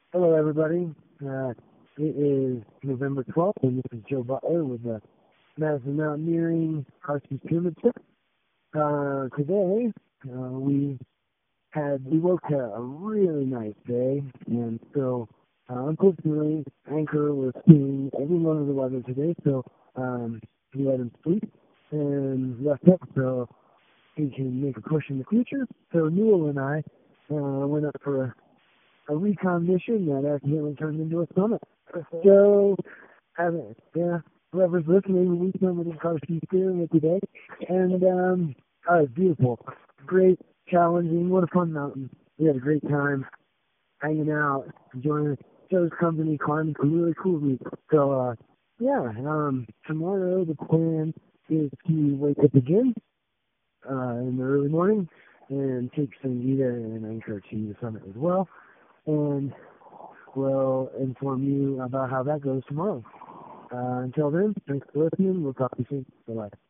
Hello, everybody. It is November 12th, and this is Joe Butler with the Madison Mountaineering Carson's Pyramid Trip. Today, we woke to a really nice day, and so unfortunately, Anchor was seeing everyone of the weather today, so we let him sleep and left up so he can make a push in the future. So Newell and I went up for a recon mission that accidentally turned into a summit. So, whoever's listening, we summited Carson's Pyramid today, and it was beautiful, great, challenging. What a fun mountain! We had a great time hanging out, enjoying Joe's company, climbing some really cool routes. So, tomorrow the plan is to wake up again in the early morning and take Sangeeta and Anchor to the summit as well. And we'll inform you about how that goes tomorrow. Until then, thanks for listening. We'll talk to you soon. Bye-bye.